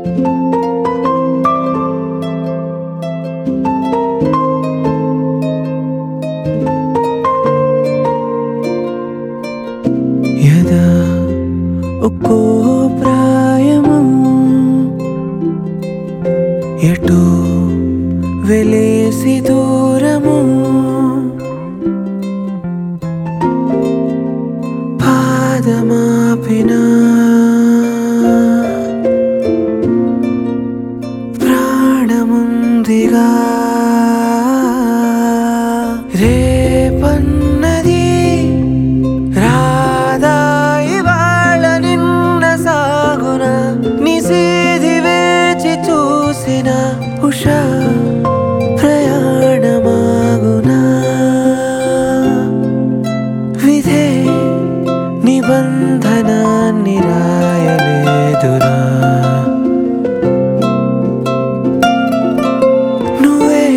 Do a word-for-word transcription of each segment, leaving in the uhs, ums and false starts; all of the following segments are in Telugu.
యదా ఒక్కో ప్రాయము ఎటో వెలేసి దూరము పాదమాపినా ప్రాణముందిగా రేపన్నది రాదా ఇవాళ నిన్న సాగున నిశీధి వేచి చూసిన ఉషా ప్రయాణమాగునా విధే నిబంధనాన్ని రాయలేదురా నువ్వే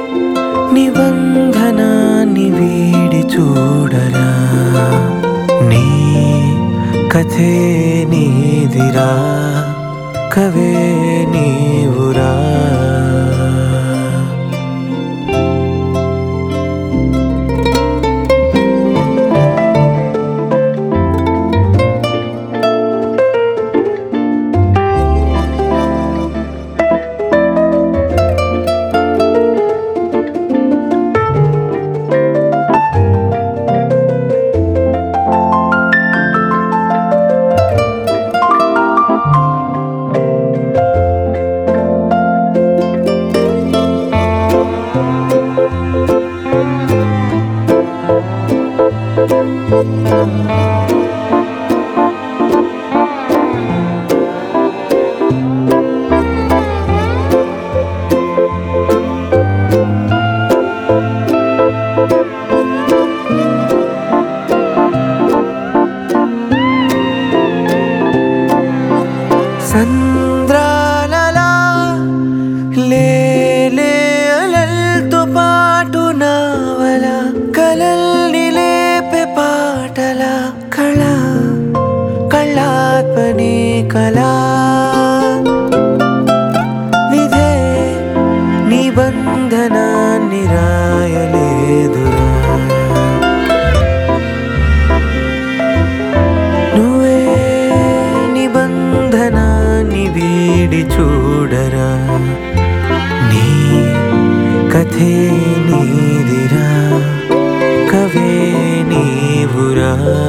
నిబంధనాన్ని వీడి చూడరా నీ కథే నీదిరా కవే నీవురా సంద్రాలలా లేలే అలల్తో పాటు నావల కలల్ని లేపే పాటల కళ కళాత్మని కళా విధే నిబంధనాన్ని రాయలేదురా నువ్వే నిబంధనాన్ని వీడి చూడరా నీ కథే నీదిరా కవే నీవురా